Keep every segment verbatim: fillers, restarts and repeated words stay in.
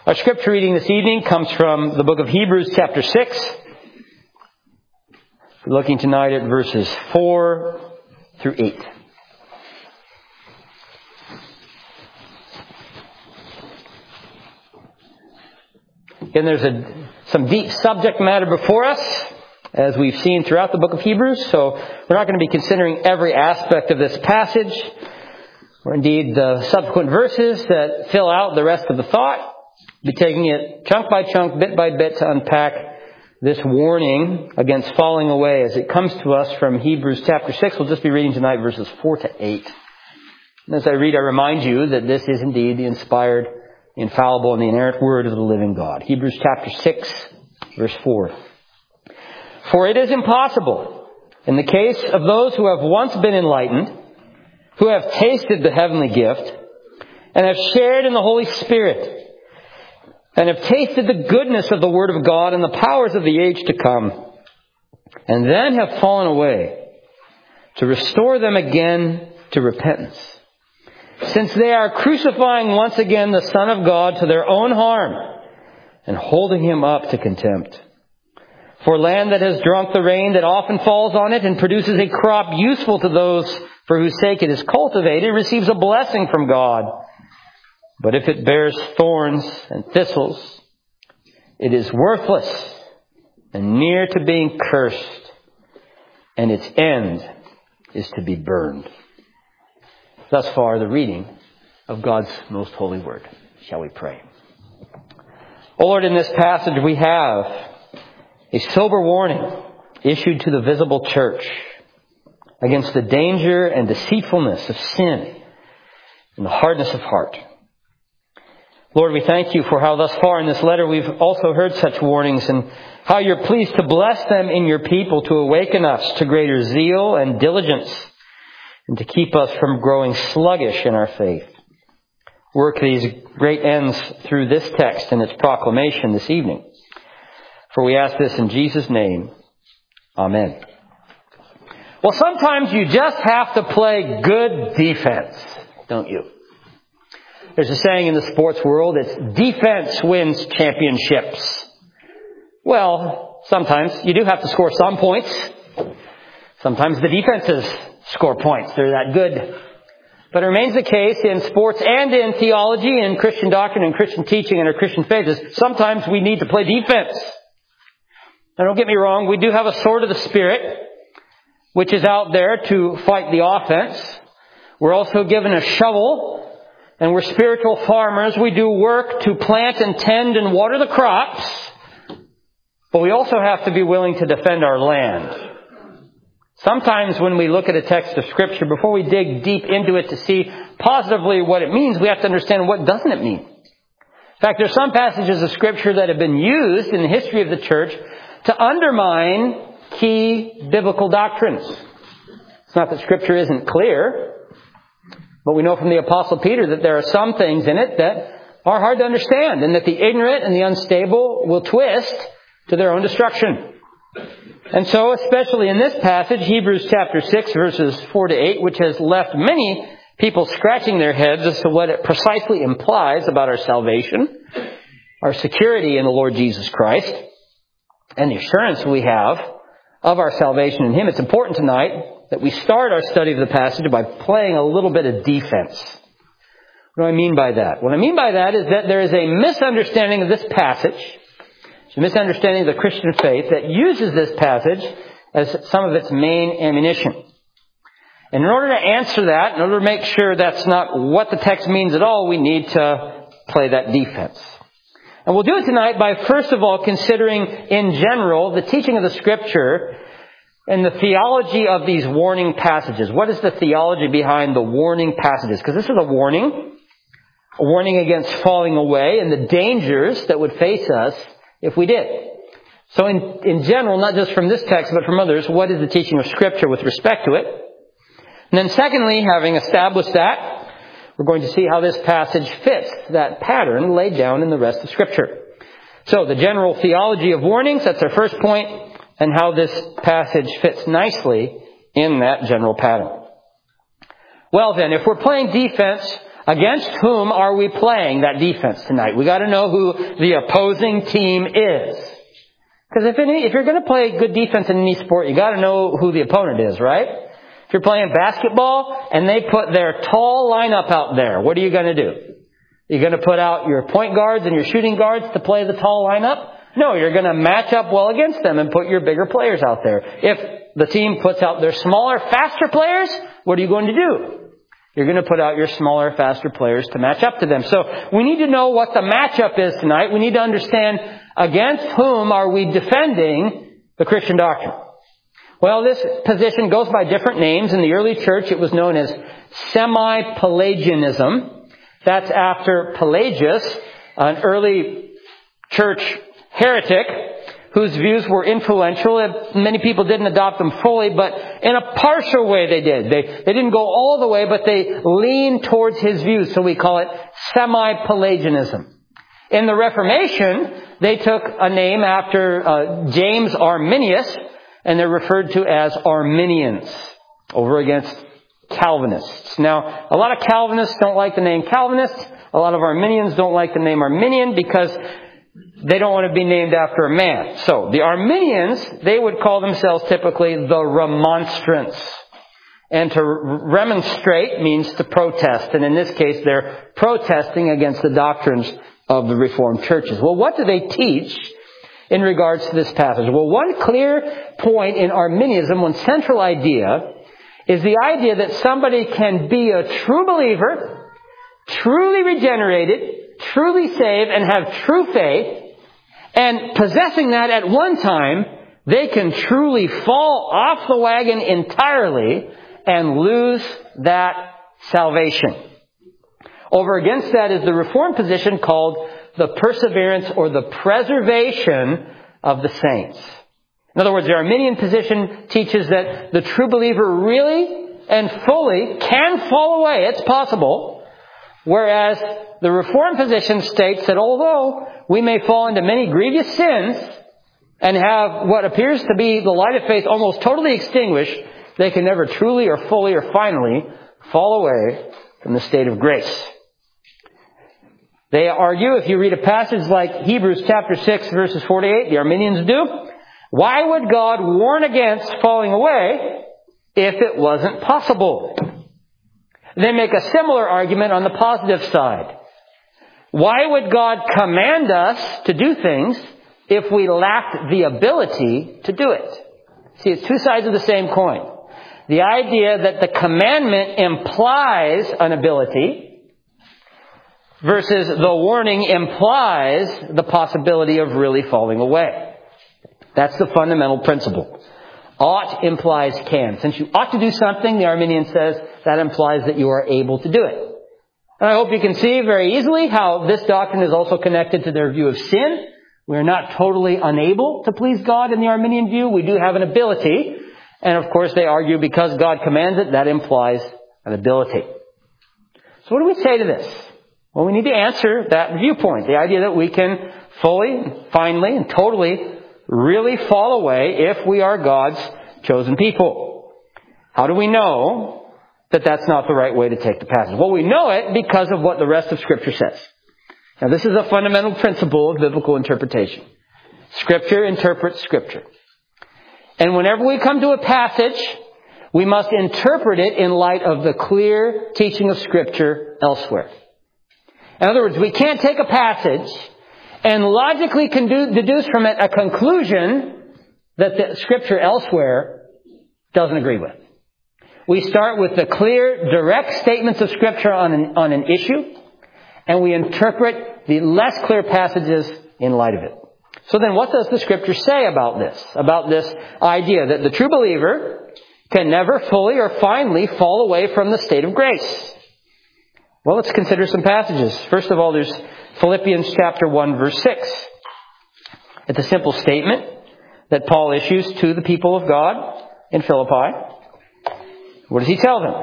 Our scripture reading this evening comes from the book of Hebrews chapter six. We're looking tonight at verses four through eight. Again, there's a, some deep subject matter before us, as we've seen throughout the book of Hebrews. So we're not going to be considering every aspect of this passage, or indeed the subsequent verses that fill out the rest of the thought. We'll be taking it chunk by chunk, bit by bit, to unpack this warning against falling away as it comes to us from Hebrews chapter six. We'll just be reading tonight verses four to eight. And as I read, I remind you that this is indeed the inspired, infallible, and the inerrant word of the living God. Hebrews chapter six, verse four. For it is impossible, in the case of those who have once been enlightened, who have tasted the heavenly gift, and have shared in the Holy Spirit, and have tasted the goodness of the Word of God and the powers of the age to come, and then have fallen away, to restore them again to repentance, since they are crucifying once again the Son of God to their own harm, and holding Him up to contempt. For land that has drunk the rain that often falls on it and produces a crop useful to those for whose sake it is cultivated receives a blessing from God. But if it bears thorns and thistles, it is worthless and near to being cursed, and its end is to be burned. Thus far, the reading of God's most holy word. Shall we pray? O Lord, in this passage we have a sober warning issued to the visible church against the danger and deceitfulness of sin and the hardness of heart. Lord, we thank you for how thus far in this letter we've also heard such warnings, and how you're pleased to bless them in your people to awaken us to greater zeal and diligence, and to keep us from growing sluggish in our faith. Work these great ends through this text and its proclamation this evening. For we ask this in Jesus' name. Amen. Well, sometimes you just have to play good defense, don't you? There's a saying in the sports world, it's defense wins championships. Well, sometimes you do have to score some points. Sometimes the defenses score points. They're that good. But it remains the case in sports and in theology and Christian doctrine and Christian teaching and our Christian faith is sometimes we need to play defense. Now don't get me wrong, we do have a sword of the Spirit, which is out there to fight the offense. We're also given a shovel, and we're spiritual farmers. We do work to plant and tend and water the crops. But we also have to be willing to defend our land. Sometimes when we look at a text of Scripture, before we dig deep into it to see positively what it means, we have to understand what doesn't it mean. In fact, there's some passages of Scripture that have been used in the history of the church to undermine key biblical doctrines. It's not that Scripture isn't clear, but we know from the Apostle Peter that there are some things in it that are hard to understand, and that the ignorant and the unstable will twist to their own destruction. And so, especially in this passage, Hebrews chapter six, verses four to eight, which has left many people scratching their heads as to what it precisely implies about our salvation, our security in the Lord Jesus Christ, and the assurance we have of our salvation in Him. It's important tonight that we start our study of the passage by playing a little bit of defense. What do I mean by that? What I mean by that is that there is a misunderstanding of this passage, a misunderstanding of the Christian faith that uses this passage as some of its main ammunition. And in order to answer that, in order to make sure that's not what the text means at all, we need to play that defense. And we'll do it tonight by first of all considering in general the teaching of the Scripture and the theology of these warning passages. What is the theology behind the warning passages? Because this is a warning, a warning against falling away and the dangers that would face us if we did. So in, in general, not just from this text, but from others, what is the teaching of Scripture with respect to it? And then secondly, having established that, we're going to see how this passage fits that pattern laid down in the rest of Scripture. So the general theology of warnings, that's our first point, and how this passage fits nicely in that general pattern. Well then, if we're playing defense Against whom are we playing that defense tonight? We got to know who the opposing team is. Because if any, if you're going to play good defense in any sport, you got to know who the opponent is, right? If you're playing basketball and they put their tall lineup out there, what are you going to do? You're going to put out your point guards and your shooting guards to play the tall lineup? No, you're going to match up well against them and put your bigger players out there. If the team puts out their smaller, faster players, what are you going to do? You're going to put out your smaller, faster players to match up to them. So we need to know what the matchup is tonight. We need to understand against whom are we defending the Christian doctrine. Well, this position goes by different names. In the early church, it was known as semi-Pelagianism. That's after Pelagius, an early church heretic, whose views were influential. Many people didn't adopt them fully, but in a partial way they did. They, they didn't go all the way, but they leaned towards his views. So we call it semi-Pelagianism. In the Reformation, they took a name after uh, James Arminius, and they're referred to as Arminians, over against Calvinists. Now, a lot of Calvinists don't like the name Calvinist. A lot of Arminians don't like the name Arminian because they don't want to be named after a man. So, the Arminians, they would call themselves typically the Remonstrants. And to remonstrate means to protest. And in this case, they're protesting against the doctrines of the Reformed churches. Well, what do they teach in regards to this passage? Well, one clear point in Arminianism, one central idea, is the idea that somebody can be a true believer, truly regenerated, truly saved, and have true faith, and possessing that at one time, they can truly fall off the wagon entirely and lose that salvation. Over against that is the Reformed position called the perseverance or the preservation of the saints. In other words, the Arminian position teaches that the true believer really and fully can fall away. It's possible. Whereas the Reformed position states that although we may fall into many grievous sins and have what appears to be the light of faith almost totally extinguished, they can never truly or fully or finally fall away from the state of grace. They argue, if you read a passage like Hebrews chapter six verses forty-eight, the Arminians do, why would God warn against falling away if it wasn't possible? They make a similar argument on the positive side. Why would God command us to do things if we lacked the ability to do it? See, it's two sides of the same coin. The idea that the commandment implies an ability versus the warning implies the possibility of really falling away. That's the fundamental principle. Ought implies can. Since you ought to do something, the Arminian says, that implies that you are able to do it. And I hope you can see very easily how this doctrine is also connected to their view of sin. We're not totally unable to please God in the Arminian view. We do have an ability. And of course they argue because God commands it, that implies an ability. So what do we say to this? Well, we need to answer that viewpoint. The idea that we can fully, finally, and totally really fall away if we are God's chosen people. How do we know that that's not the right way to take the passage? Well, we know it because of what the rest of Scripture says. Now, this is a fundamental principle of biblical interpretation. Scripture interprets Scripture. And whenever we come to a passage, we must interpret it in light of the clear teaching of Scripture elsewhere. In other words, we can't take a passage and logically deduce from it a conclusion that the Scripture elsewhere doesn't agree with. We start with the clear, direct statements of Scripture on an, on an issue, and we interpret the less clear passages in light of it. So then what does the Scripture say about this? About this idea that the true believer can never fully or finally fall away from the state of grace? Well, let's consider some passages. First of all, there's Philippians chapter one, verse six. It's a simple statement that Paul issues to the people of God in Philippi. What does he tell them?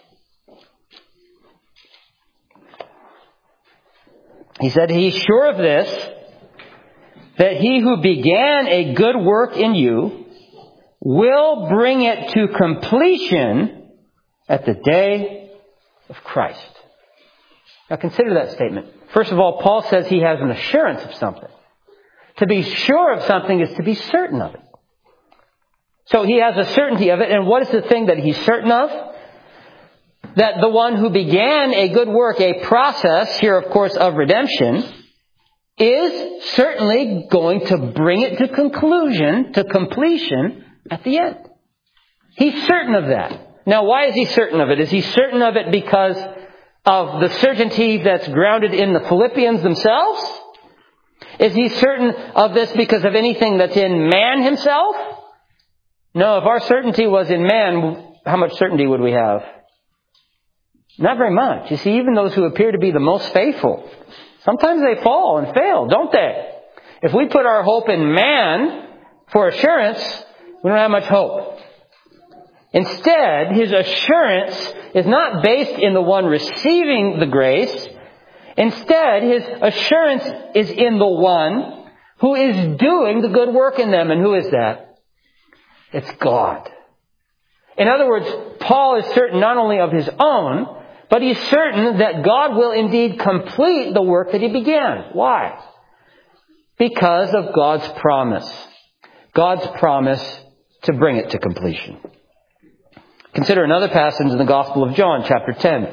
He said, he's sure of this, that he who began a good work in you will bring it to completion at the day of Christ. Now consider that statement. First of all, Paul says he has an assurance of something. To be sure of something is to be certain of it. So he has a certainty of it. And what is the thing that he's certain of? That the one who began a good work, a process, here of course of redemption, is certainly going to bring it to conclusion, to completion at the end. He's certain of that. Now why is he certain of it? Is he certain of it because of the certainty that's grounded in the Philippians themselves? Is he certain of this because of anything that's in man himself? No, if our certainty was in man, how much certainty would we have? Not very much. You see, even those who appear to be the most faithful, sometimes they fall and fail, don't they? If we put our hope in man for assurance, we don't have much hope. Instead, his assurance is not based in the one receiving the grace. Instead, his assurance is in the one who is doing the good work in them. And who is that? It's God. In other words, Paul is certain not only of his own, but he's certain that God will indeed complete the work that he began. Why? Because of God's promise. God's promise to bring it to completion. Consider another passage in the Gospel of John, chapter ten.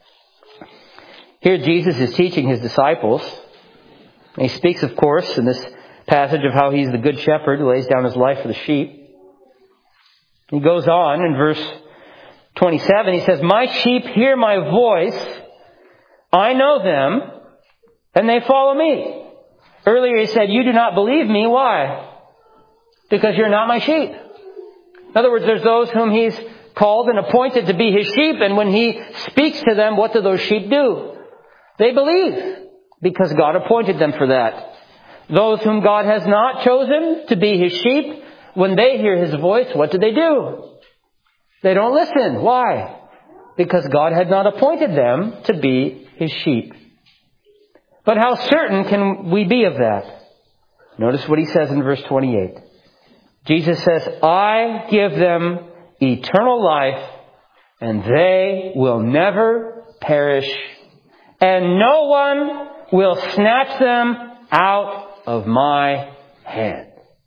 Here Jesus is teaching his disciples. And he speaks, of course, in this passage of how he's the good shepherd who lays down his life for the sheep. He goes on in verse twenty-seven. He says, "My sheep hear my voice. I know them, and they follow me." Earlier he said, "You do not believe me." Why? Because you're not my sheep. In other words, there's those whom he's called and appointed to be his sheep, and when he speaks to them, what do those sheep do? They believe, because God appointed them for that. Those whom God has not chosen to be his sheep, when they hear his voice, what do they do? They don't listen. Why? Because God had not appointed them to be his sheep. But how certain can we be of that? Notice what he says in verse twenty-eight. Jesus says, "I give them eternal life, and they will never perish, and no one will snatch them out of my hand."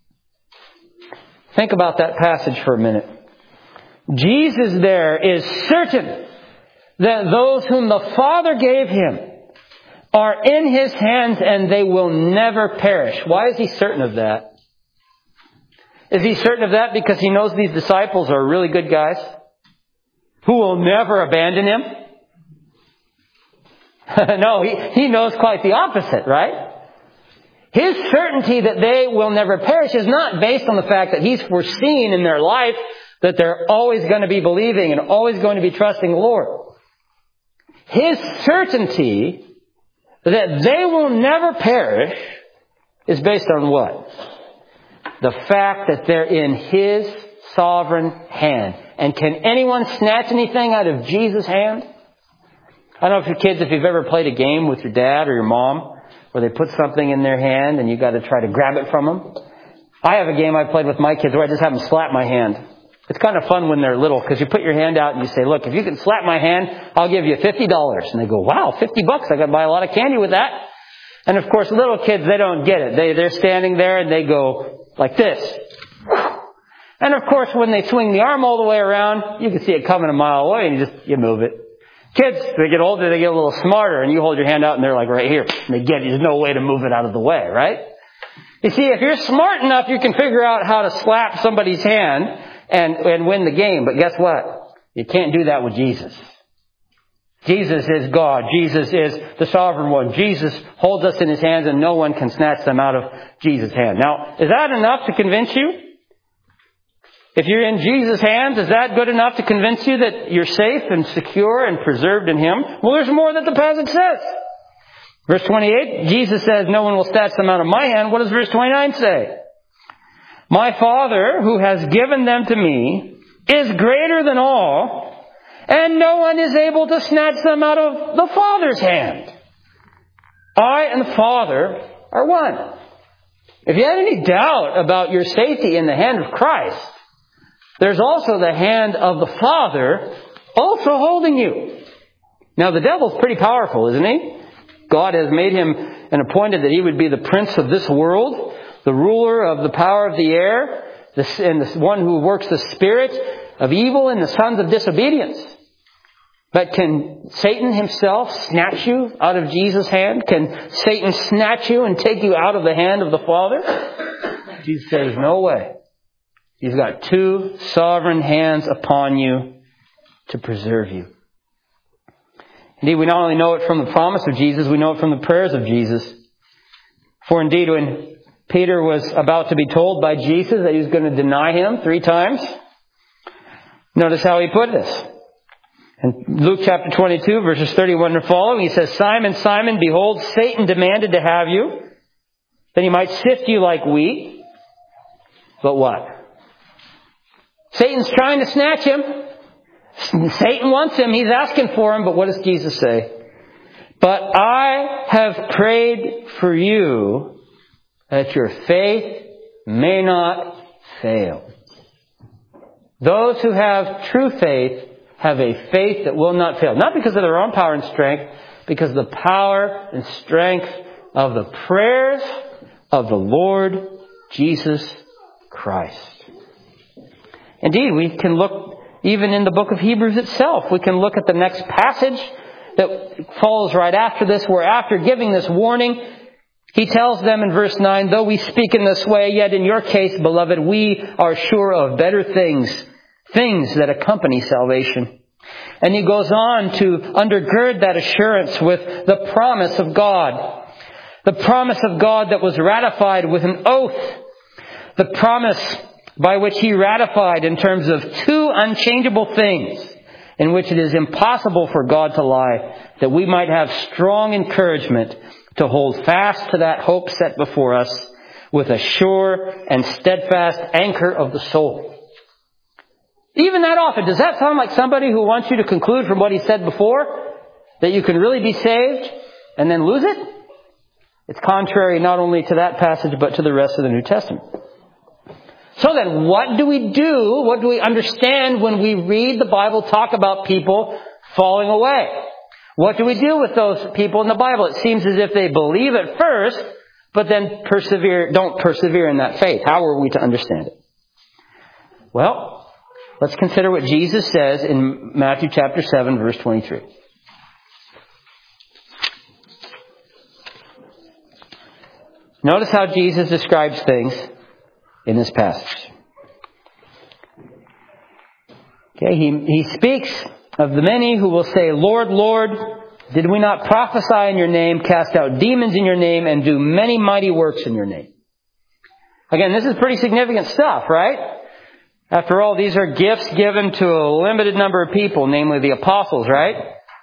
Think about that passage for a minute. Jesus there is certain that those whom the Father gave him are in his hands and they will never perish. Why is he certain of that? Is he certain of that because he knows these disciples are really good guys who will never abandon him? No, he, he knows quite the opposite, right? His certainty that they will never perish is not based on the fact that he's foreseen in their life that they're always going to be believing and always going to be trusting the Lord. His certainty that they will never perish is based on what? The fact that they're in his sovereign hand. And can anyone snatch anything out of Jesus' hand? I don't know if your kids, if you've ever played a game with your dad or your mom, where they put something in their hand and you got to try to grab it from them. I have a game I played with my kids where I just have them slap my hand. It's kind of fun when they're little because you put your hand out and you say, "Look, if you can slap my hand, I'll give you fifty dollars. And they go, "Wow, fifty bucks. I got to buy a lot of candy with that." And of course, little kids, they don't get it. They, they're standing there and they go like this. And of course, when they swing the arm all the way around, you can see it coming a mile away and you just, you move it. Kids, they get older, they get a little smarter, and you hold your hand out and they're like right here. And they get, there's no way to move it out of the way, right? You see, if you're smart enough, you can figure out how to slap somebody's hand and, and win the game. But guess what? You can't do that with Jesus. Jesus is God. Jesus is the sovereign one. Jesus holds us in his hands and no one can snatch them out of Jesus' hand. Now, is that enough to convince you? If you're in Jesus' hands, is that good enough to convince you that you're safe and secure and preserved in him? Well, there's more that the passage says. Verse twenty-eight, Jesus says, "No one will snatch them out of my hand." What does verse twenty-nine say? "My Father, who has given them to me, is greater than all, and no one is able to snatch them out of the Father's hand. I and the Father are one." If you had any doubt about your safety in the hand of Christ, there's also the hand of the Father also holding you. Now, the devil's pretty powerful, isn't he? God has made him and appointed that he would be the prince of this world, the ruler of the power of the air, the, and the one who works the spirit of evil in the sons of disobedience. But can Satan himself snatch you out of Jesus' hand? Can Satan snatch you and take you out of the hand of the Father? Jesus says, no way. He's got two sovereign hands upon you to preserve you. Indeed, we not only know it from the promise of Jesus, we know it from the prayers of Jesus. For indeed, when Peter was about to be told by Jesus that he was going to deny him three times, notice how he put this. In Luke chapter twenty-two, verses thirty-one and following, he says, Simon, Simon, behold, Satan demanded to have you, that he might sift you like wheat. But what? Satan's trying to snatch him. Satan wants him. He's asking for him. But what does Jesus say? But I have prayed for you that your faith may not fail. Those who have true faith have a faith that will not fail. Not because of their own power and strength, because of the power and strength of the prayers of the Lord Jesus Christ. Indeed, we can look even in the book of Hebrews itself. We can look at the next passage that follows right after this, where after giving this warning, he tells them in verse nine, though we speak in this way, yet in your case, beloved, we are sure of better things, things that accompany salvation. And he goes on to undergird that assurance with the promise of God. The promise of God that was ratified with an oath. The promise by which he ratified in terms of two unchangeable things in which it is impossible for God to lie, that we might have strong encouragement to hold fast to that hope set before us with a sure and steadfast anchor of the soul. Even that often, does that sound like somebody who wants you to conclude from what he said before that you can really be saved and then lose it? It's contrary not only to that passage but to the rest of the New Testament. So then, what do we do? What do we understand when we read the Bible talk about people falling away? What do we do with those people in the Bible? It seems as if they believe at first, but then persevere, don't persevere in that faith. How are we to understand it? Well, let's consider what Jesus says in Matthew chapter seven, verse twenty-three. Notice how Jesus describes things in this passage. Okay, he, he speaks of the many who will say, Lord, Lord, did we not prophesy in your name, cast out demons in your name, and do many mighty works in your name? Again, this is pretty significant stuff, right? After all, these are gifts given to a limited number of people, namely the apostles, right?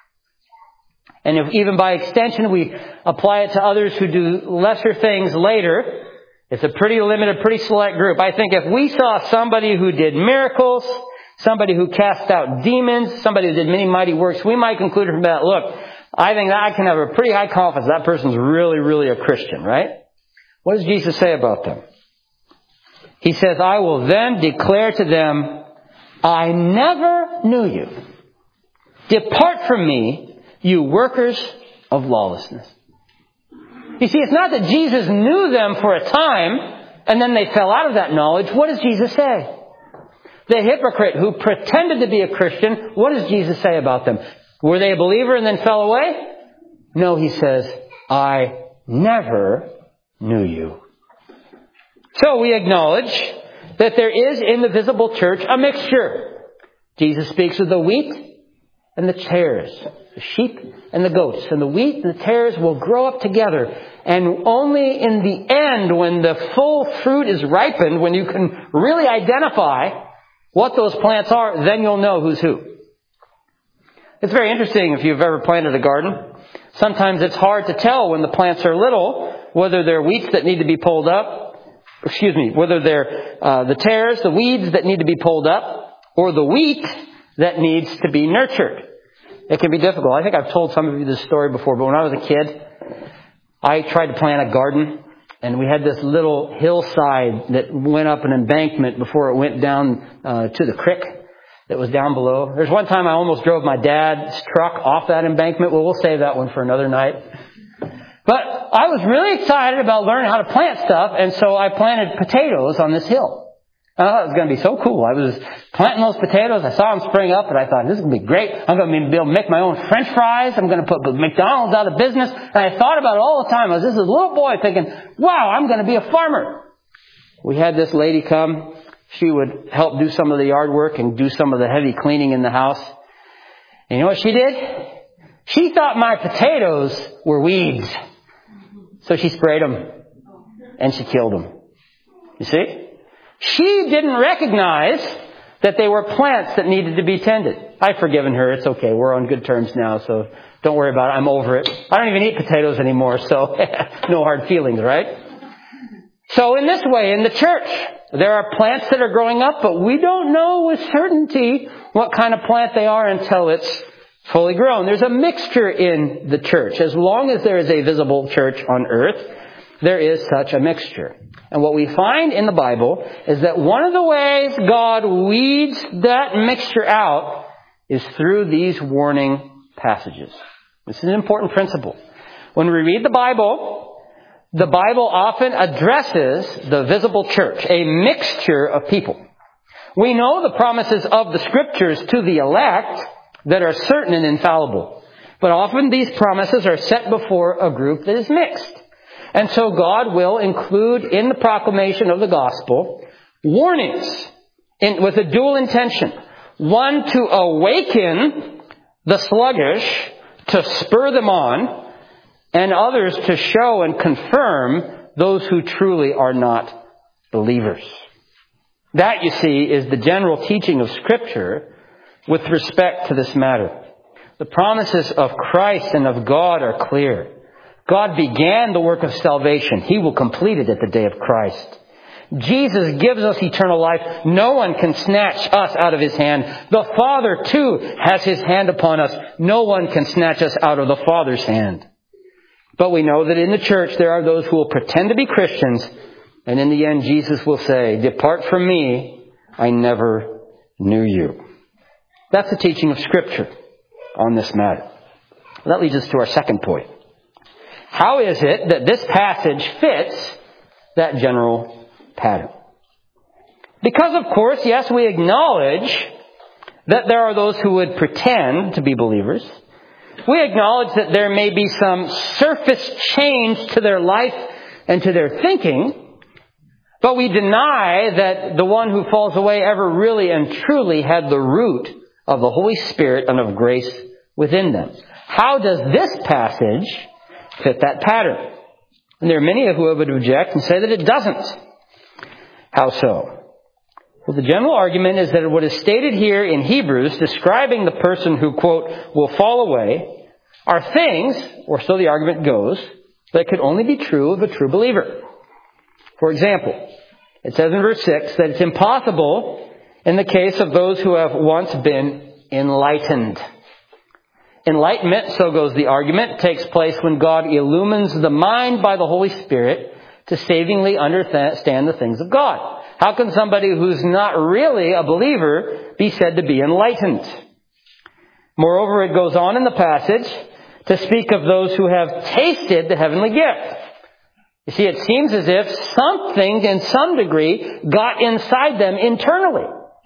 And if even by extension we apply it to others who do lesser things later, it's a pretty limited, pretty select group. I think if we saw somebody who did miracles, somebody who cast out demons, somebody who did many mighty works, we might conclude from that, look, I think that I can have a pretty high confidence that person's really, really a Christian, right? What does Jesus say about them? He says, I will then declare to them, I never knew you. Depart from me, you workers of lawlessness. You see, it's not that Jesus knew them for a time and then they fell out of that knowledge. What does Jesus say? The hypocrite who pretended to be a Christian, what does Jesus say about them? Were they a believer and then fell away? No, he says, I never knew you. So we acknowledge that there is in the visible church a mixture. Jesus speaks of the wheat and the tares, the sheep and the goats. And the wheat and the tares will grow up together. And only in the end, when the full fruit is ripened, when you can really identify what those plants are, then you'll know who's who. It's very interesting if you've ever planted a garden. Sometimes it's hard to tell when the plants are little whether they're weeds that need to be pulled up, excuse me, whether they're uh, the tares, the weeds that need to be pulled up, or the wheat that needs to be nurtured. It can be difficult. I think I've told some of you this story before, but when I was a kid, I tried to plant a garden, and we had this little hillside that went up an embankment before it went down uh, to the creek. that was down below. There's one time I almost drove my dad's truck off that embankment. Well, we'll save that one for another night. But I was really excited about learning how to plant stuff, and so I planted potatoes on this hill. I thought it was going to be so cool. I was planting those potatoes. I saw them spring up, and I thought, this is going to be great. I'm going to be able to make my own French fries. I'm going to put McDonald's out of business. And I thought about it all the time. I was just a little boy thinking, wow, I'm going to be a farmer. We had this lady come. She would help do some of the yard work and do some of the heavy cleaning in the house. And you know what she did? She thought my potatoes were weeds. So she sprayed them. And she killed them. You see? She didn't recognize that they were plants that needed to be tended. I've forgiven her. It's okay. We're on good terms now, so don't worry about it. I'm over it. I don't even eat potatoes anymore, so no hard feelings, right? So in this way, in the church, there are plants that are growing up, but we don't know with certainty what kind of plant they are until it's fully grown. There's a mixture in the church. As long as there is a visible church on earth, there is such a mixture. And what we find in the Bible is that one of the ways God weeds that mixture out is through these warning passages. This is an important principle. When we read the Bible, the Bible often addresses the visible church, a mixture of people. We know the promises of the Scriptures to the elect that are certain and infallible. But often these promises are set before a group that is mixed. And so God will include in the proclamation of the gospel warnings in, with a dual intention. One, to awaken the sluggish, to spur them on, and others to show and confirm those who truly are not believers. That, you see, is the general teaching of Scripture with respect to this matter. The promises of Christ and of God are clear. God began the work of salvation. He will complete it at the day of Christ. Jesus gives us eternal life. No one can snatch us out of His hand. The Father, too, has His hand upon us. No one can snatch us out of the Father's hand. But we know that in the church there are those who will pretend to be Christians, and in the end Jesus will say, "Depart from me, I never knew you." That's the teaching of Scripture on this matter. That leads us to our second point. How is it that this passage fits that general pattern? Because, of course, yes, we acknowledge that there are those who would pretend to be believers. We acknowledge that there may be some surface change to their life and to their thinking, but we deny that the one who falls away ever really and truly had the root of the Holy Spirit and of grace within them. How does this passage fit that pattern? And there are many who would object and say that it doesn't. How so? Well, the general argument is that what is stated here in Hebrews, describing the person who, quote, will fall away, are things, or so the argument goes, that could only be true of a true believer. For example, it says in verse six that it's impossible in the case of those who have once been enlightened. Enlightenment, so goes the argument, takes place when God illumines the mind by the Holy Spirit to savingly understand the things of God. How can somebody who's not really a believer be said to be enlightened? Moreover, it goes on in the passage to speak of those who have tasted the heavenly gift. You see, it seems as if something, in some degree, got inside them internally.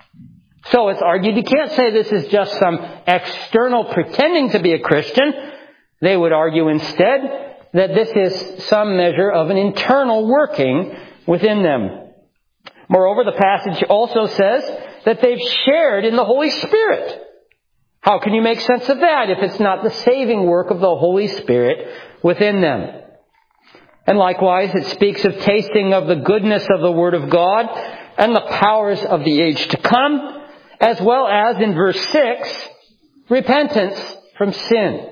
So it's argued you can't say this is just some external pretending to be a Christian. They would argue instead that this is some measure of an internal working within them. Moreover, the passage also says that they've shared in the Holy Spirit. How can you make sense of that if it's not the saving work of the Holy Spirit within them? And likewise, it speaks of tasting of the goodness of the Word of God and the powers of the age to come, as well as, in verse six, repentance from sin.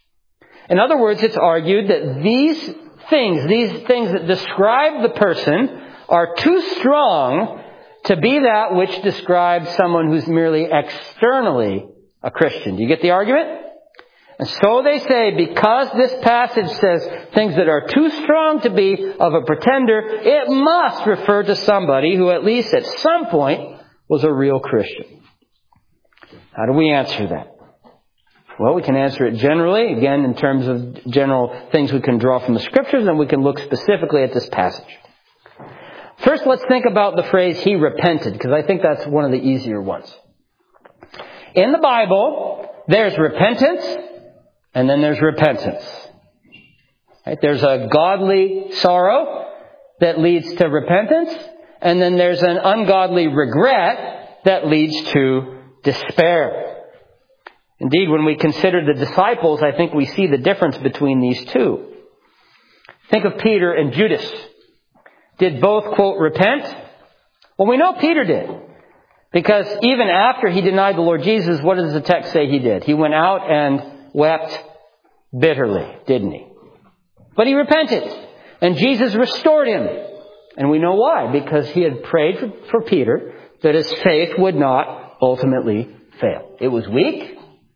In other words, it's argued that these things, these things that describe the person, are too strong to be that which describes someone who's merely externally a Christian. Do you get the argument? And so they say, because this passage says things that are too strong to be of a pretender, it must refer to somebody who at least at some point was a real Christian. How do we answer that? Well, we can answer it generally, again, in terms of general things we can draw from the Scriptures, and we can look specifically at this passage. First, let's think about the phrase, he repented, because I think that's one of the easier ones. In the Bible, there's repentance, and then there's repentance. Right? There's a godly sorrow that leads to repentance, and then there's an ungodly regret that leads to despair. Indeed, when we consider the disciples, I think we see the difference between these two. Think of Peter and Judas. Did both, quote, repent? Well, we know Peter did. Because even after he denied the Lord Jesus, what does the text say he did? He went out and wept bitterly, didn't he? But he repented. And Jesus restored him. And we know why. Because he had prayed for, for Peter that his faith would not ultimately fail. It was weak.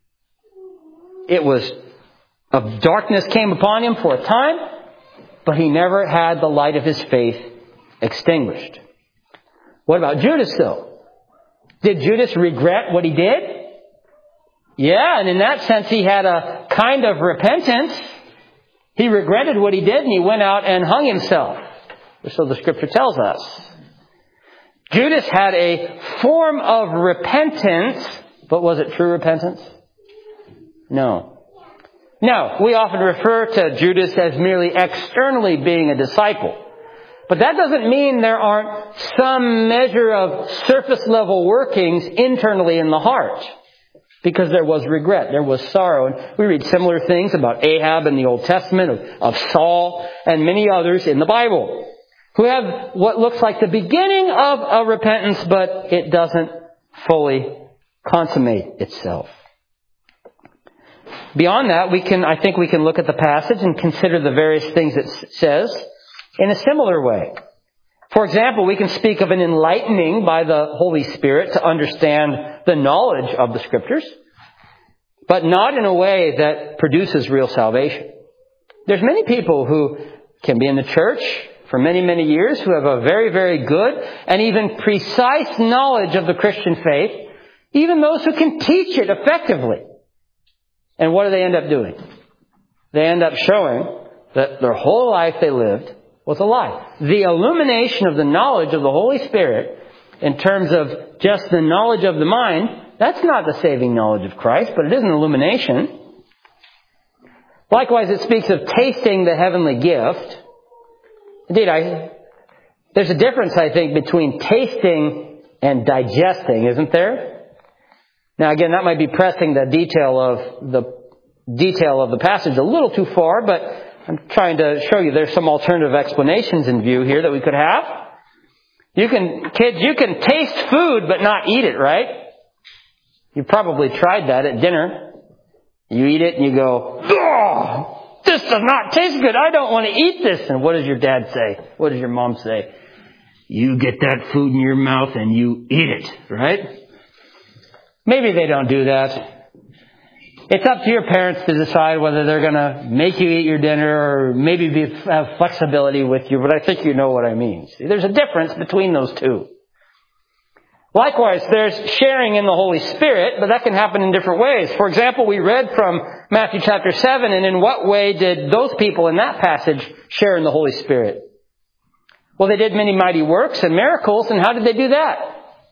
It was, of darkness came upon him for a time, but he never had the light of his faith extinguished. What about Judas, though? Did Judas regret what he did? Yeah, and in that sense he had a kind of repentance. He regretted what he did and he went out and hung himself. So the Scripture tells us. Judas had a form of repentance, but was it true repentance? No. Now, we often refer to Judas as merely externally being a disciple. But that doesn't mean there aren't some measure of surface level workings internally in the heart. Because there was regret, there was sorrow. And we read similar things about Ahab in the Old Testament, of, of Saul, and many others in the Bible, who have what looks like the beginning of a repentance, but it doesn't fully consummate itself. Beyond that, we can, I think we can look at the passage and consider the various things it says in a similar way. For example, we can speak of an enlightening by the Holy Spirit to understand the knowledge of the Scriptures, but not in a way that produces real salvation. There's many people who can be in the church for many, many years who have a very, very good and even precise knowledge of the Christian faith, even those who can teach it effectively. And what do they end up doing? They end up showing that their whole life they lived was a lie. The illumination of the knowledge of the Holy Spirit, in terms of just the knowledge of the mind, that's not the saving knowledge of Christ, but it is an illumination. Likewise, it speaks of tasting the heavenly gift. Indeed, I, there's a difference, I think, between tasting and digesting, isn't there? Now, again, that might be pressing the detail of the detail of the passage a little too far, but I'm trying to show you there's some alternative explanations in view here that we could have. You can, kids, you can taste food but not eat it, right? You probably tried that at dinner. You eat it and you go, "Oh, this does not taste good. I don't want to eat this." And what does your dad say? What does your mom say? You get that food in your mouth and you eat it, right? Maybe they don't do that. It's up to your parents to decide whether they're going to make you eat your dinner or maybe be, have flexibility with you, but I think you know what I mean. See, there's a difference between those two. Likewise, there's sharing in the Holy Spirit, but that can happen in different ways. For example, we read from Matthew chapter seven, and in what way did those people in that passage share in the Holy Spirit? Well, they did many mighty works and miracles, and how did they do that?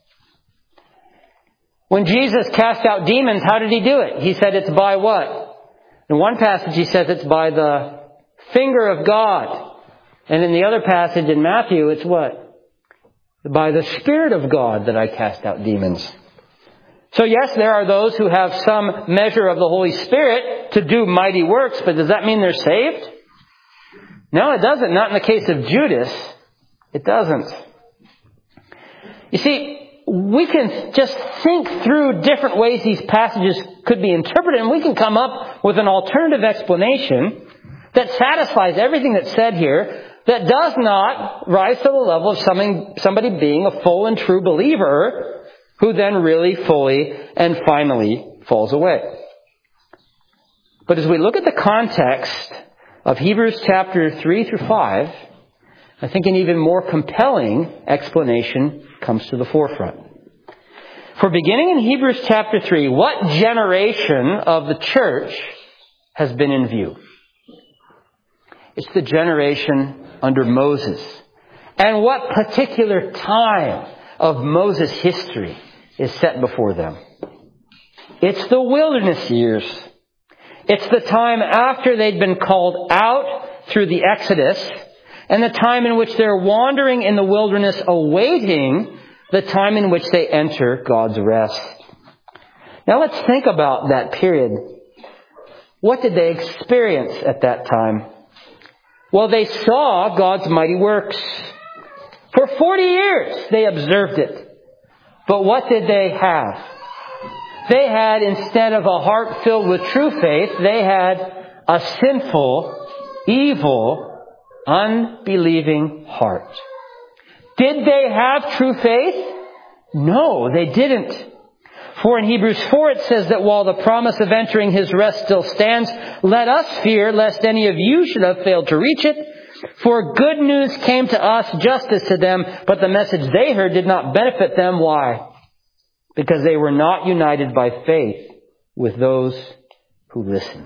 When Jesus cast out demons, how did he do it? He said it's by what? In one passage he says it's by the finger of God. And in the other passage in Matthew, it's what? By the Spirit of God that I cast out demons. So yes, there are those who have some measure of the Holy Spirit to do mighty works, but does that mean they're saved? No, it doesn't. Not in the case of Judas. It doesn't. You see, we can just think through different ways these passages could be interpreted, and we can come up with an alternative explanation that satisfies everything that's said here, that does not rise to the level of something, somebody being a full and true believer who then really fully and finally falls away. But as we look at the context of Hebrews chapter three through five, I think an even more compelling explanation comes to the forefront. For beginning in Hebrews chapter three, what generation of the church has been in view? It's the generation under Moses. And what particular time of Moses' history is set before them? It's the wilderness years. It's the time after they'd been called out through the Exodus, and the time in which they're wandering in the wilderness awaiting the time in which they enter God's rest. Now let's think about that period. What did they experience at that time? Well, they saw God's mighty works. For forty years they observed it. But what did they have? They had, instead of a heart filled with true faith, they had a sinful, evil, unbelieving heart. Did they have true faith? No, they didn't. For in Hebrews four it says that while the promise of entering His rest still stands, let us fear lest any of you should have failed to reach it. For good news came to us just as to them, but the message they heard did not benefit them. Why? Because they were not united by faith with those who listened.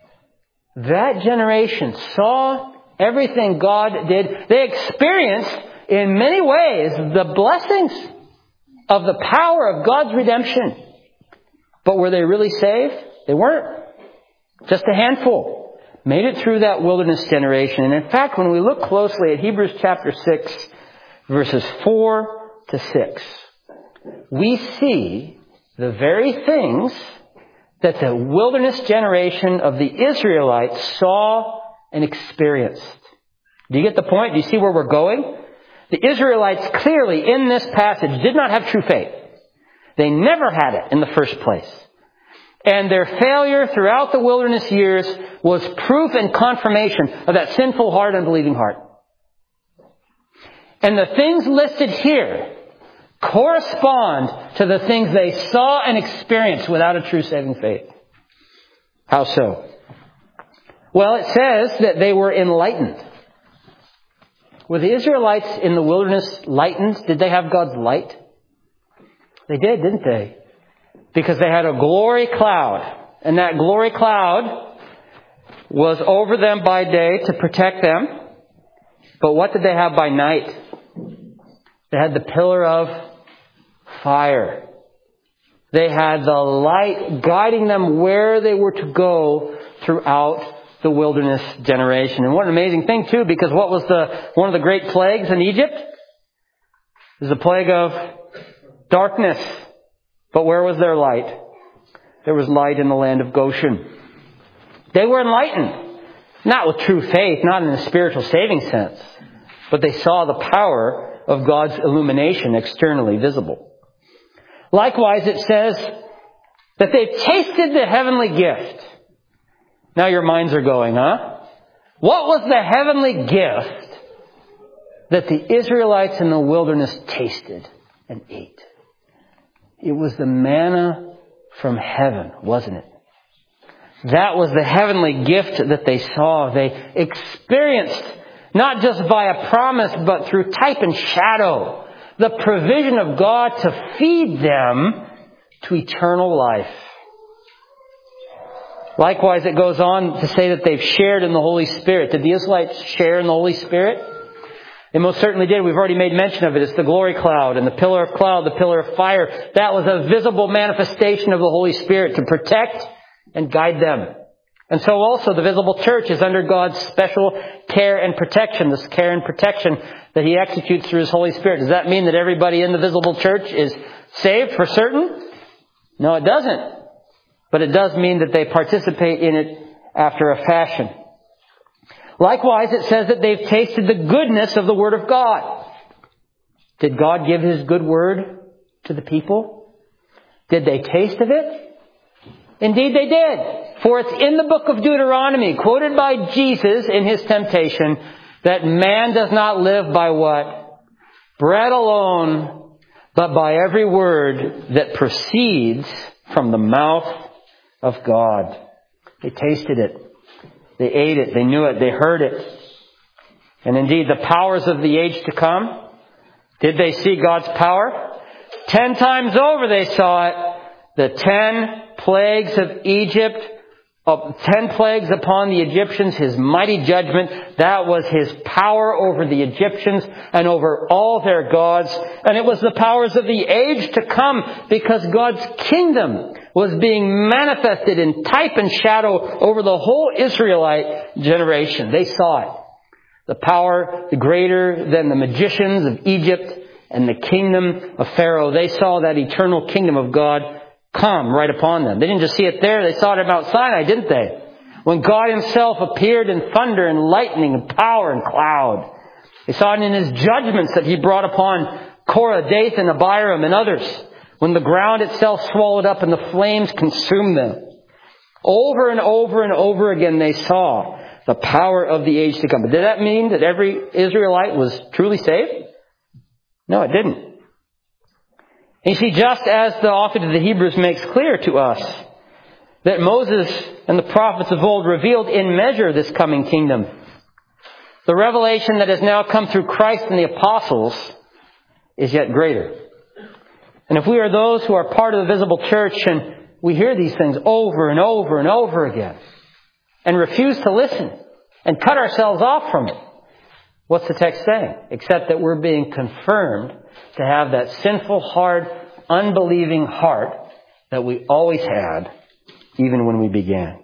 That generation saw everything God did. They experienced in many ways the blessings of the power of God's redemption. But were they really saved? They weren't. Just a handful made it through that wilderness generation. And in fact, when we look closely at Hebrews chapter six, verses four to six, we see the very things that the wilderness generation of the Israelites saw and experienced. Do you get the point? Do you see where we're going? The Israelites clearly in this passage did not have true faith. They never had it in the first place. And their failure throughout the wilderness years was proof and confirmation of that sinful heart and believing heart. And the things listed here correspond to the things they saw and experienced without a true saving faith. How so? Well, it says that they were enlightened. Were the Israelites in the wilderness lightened? Did they have God's light? They did, didn't they? Because they had a glory cloud. And that glory cloud was over them by day to protect them. But what did they have by night? They had the pillar of fire. They had the light guiding them where they were to go throughout the wilderness generation. And what an amazing thing too, because what was the one of the great plagues in Egypt? It was the plague of darkness. But where was their light? There was light in the land of Goshen. They were enlightened. Not with true faith, not in a spiritual saving sense. But they saw the power of God's illumination externally visible. Likewise, it says that they've tasted the heavenly gift. Now your minds are going, huh? What was the heavenly gift that the Israelites in the wilderness tasted and ate? It was the manna from heaven, wasn't it? That was the heavenly gift that they saw. They experienced, not just by a promise, but through type and shadow, the provision of God to feed them to eternal life. Likewise, it goes on to say that they've shared in the Holy Spirit. Did the Israelites share in the Holy Spirit? They most certainly did. We've already made mention of it. It's the glory cloud and the pillar of cloud, the pillar of fire. That was a visible manifestation of the Holy Spirit to protect and guide them. And so also the visible church is under God's special care and protection, this care and protection that He executes through His Holy Spirit. Does that mean that everybody in the visible church is saved for certain? No, it doesn't. But it does mean that they participate in it after a fashion. Likewise, it says that they've tasted the goodness of the Word of God. Did God give His good Word to the people? Did they taste of it? Indeed they did. For it's in the book of Deuteronomy, quoted by Jesus in His temptation, that man does not live by what? Bread alone, but by every word that proceeds from the mouth of God. They tasted it. They ate it. They knew it. They heard it. And indeed, the powers of the age to come, did they see God's power? Ten times over they saw it. The ten plagues of Egypt, of ten plagues upon the Egyptians, His mighty judgment. That was His power over the Egyptians and over all their gods. And it was the powers of the age to come, because God's kingdom was being manifested in type and shadow over the whole Israelite generation. They saw it. The power greater than the magicians of Egypt and the kingdom of Pharaoh. They saw that eternal kingdom of God come right upon them. They didn't just see it there. They saw it at Mount Sinai, didn't they? When God Himself appeared in thunder and lightning and power and cloud. They saw it in His judgments that He brought upon Korah, Dathan, Abiram, and others. When the ground itself swallowed up and the flames consumed them. Over and over and over again they saw the power of the age to come. But did that mean that every Israelite was truly saved? No, it didn't. And you see, just as the author to the Hebrews makes clear to us that Moses and the prophets of old revealed in measure this coming kingdom, the revelation that has now come through Christ and the apostles is yet greater. And if we are those who are part of the visible church and we hear these things over and over and over again and refuse to listen and cut ourselves off from it, what's the text saying? Except that we're being confirmed to have that sinful, hard, unbelieving heart that we always had, even when we began.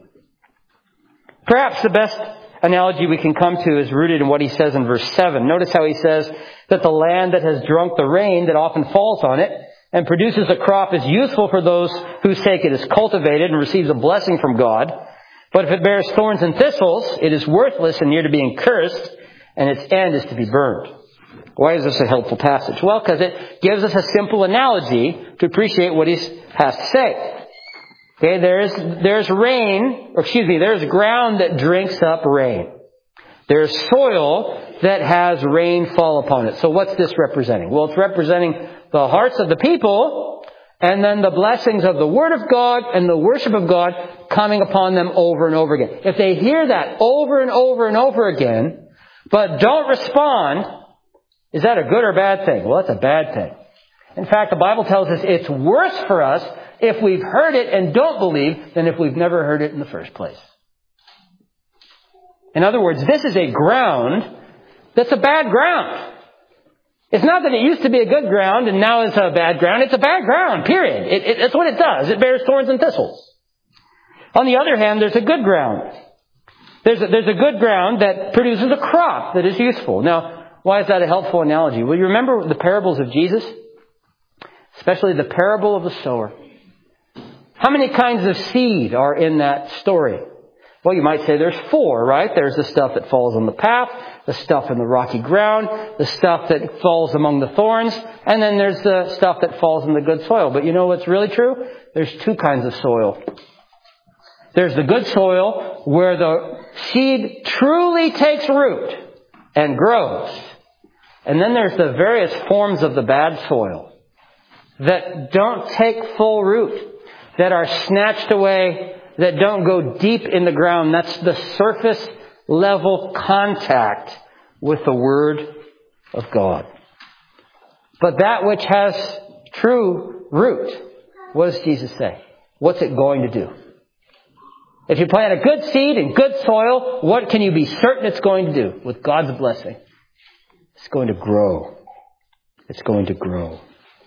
Perhaps the best analogy we can come to is rooted in what he says in verse seven. Notice how he says that the land that has drunk the rain that often falls on it and produces a crop is useful for those whose sake it is cultivated and receives a blessing from God. But if it bears thorns and thistles, it is worthless and near to being cursed, and its end is to be burned. Why is this a helpful passage? Well, because it gives us a simple analogy to appreciate what he has to say. Okay, there's, there's rain, or excuse me, there's ground that drinks up rain. There's soil that has rain fall upon it. So what's this representing? Well, it's representing the hearts of the people, and then the blessings of the Word of God and the worship of God coming upon them over and over again. If they hear that over and over and over again, but don't respond, is that a good or bad thing? Well, it's a bad thing. In fact, the Bible tells us it's worse for us if we've heard it and don't believe than if we've never heard it in the first place. In other words, this is a ground that's a bad ground. It's not that it used to be a good ground and now it's a bad ground. It's a bad ground, period. It, it, it's what it does. It bears thorns and thistles. On the other hand, there's a good ground. There's a, there's a good ground that produces a crop that is useful. Now, why is that a helpful analogy? Well, you remember the parables of Jesus? Especially the parable of the sower. How many kinds of seed are in that story? Well, you might say there's four, right? There's the stuff that falls on the path, the stuff in the rocky ground, the stuff that falls among the thorns, and then there's the stuff that falls in the good soil. But you know what's really true? There's two kinds of soil. There's the good soil where the seed truly takes root and grows. And then there's the various forms of the bad soil that don't take full root, that are snatched away, that don't go deep in the ground. That's the surface level contact with the Word of God. But that which has true root, what does Jesus say? What's it going to do? If you plant a good seed in good soil, what can you be certain it's going to do? With God's blessing, it's going to grow. It's going to grow.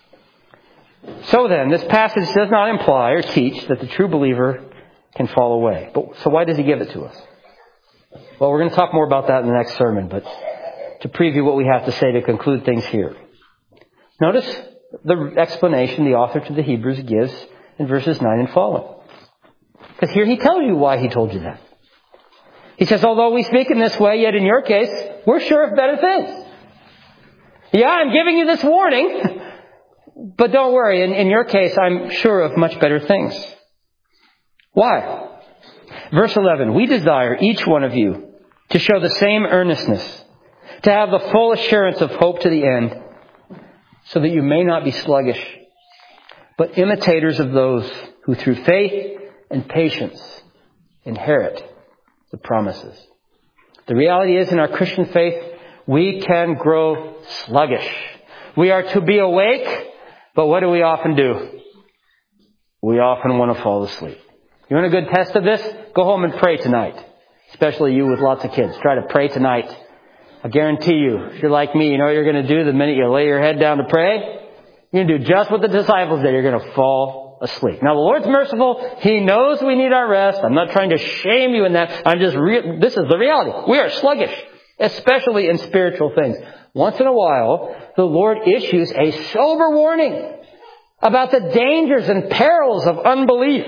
So then, this passage does not imply or teach that the true believer can fall away. But so why does he give it to us? Well, we're going to talk more about that in the next sermon, but to preview what we have to say to conclude things here. Notice the explanation the author to the Hebrews gives in verses nine and following. Because here he tells you why he told you that. He says, although we speak in this way, yet in your case, we're sure of better things. Yeah, I'm giving you this warning, but don't worry, in, in your case, I'm sure of much better things. Why? Verse eleven, we desire each one of you to show the same earnestness, to have the full assurance of hope to the end, so that you may not be sluggish, but imitators of those who through faith and patience inherit the promises. The reality is, in our Christian faith, we can grow sluggish. We are to be awake, But what do we often do? We often want to fall asleep. You want a good test of this? Go home and pray tonight. Especially you with lots of kids. Try to pray tonight. I guarantee you, if you're like me, you know what you're going to do the minute you lay your head down to pray? You're going to do just what the disciples did. You're going to fall asleep. Now, the Lord's merciful. He knows we need our rest. I'm not trying to shame you in that. I'm just, re- this is the reality. We are sluggish, especially in spiritual things. Once in a while, the Lord issues a sober warning about the dangers and perils of unbelief.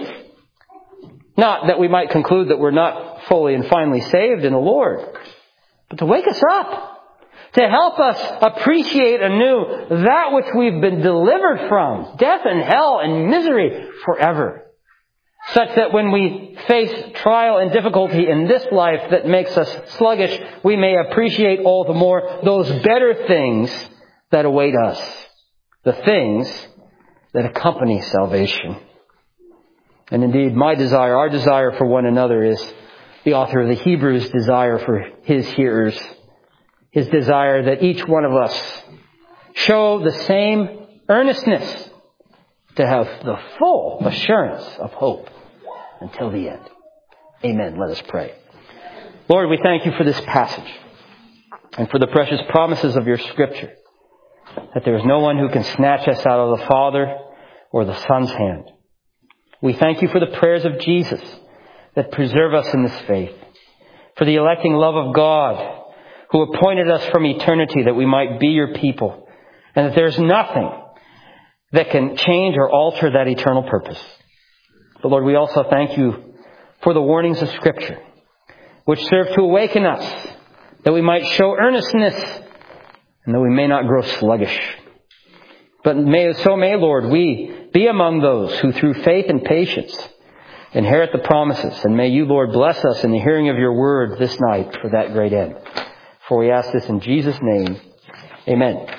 Not that we might conclude that we're not fully and finally saved in the Lord, but to wake us up, to help us appreciate anew that which we've been delivered from, death and hell and misery forever. Such that when we face trial and difficulty in this life that makes us sluggish, we may appreciate all the more those better things that await us. The things that accompany salvation. And indeed, my desire, our desire for one another is the author of the Hebrews' desire for his hearers. His desire that each one of us show the same earnestness to have the full assurance of hope until the end. Amen. Let us pray. Lord, we thank you for this passage and for the precious promises of your Scripture, that there is no one who can snatch us out of the Father or the Son's hand. We thank you for the prayers of Jesus that preserve us in this faith, for the electing love of God who appointed us from eternity that we might be your people, and that there's nothing that can change or alter that eternal purpose. But Lord, we also thank you for the warnings of Scripture, which serve to awaken us, that we might show earnestness, and that we may not grow sluggish. But may, so may, Lord, we be among those who through faith and patience inherit the promises. And may you, Lord, bless us in the hearing of your word this night for that great end. For we ask this in Jesus' name. Amen.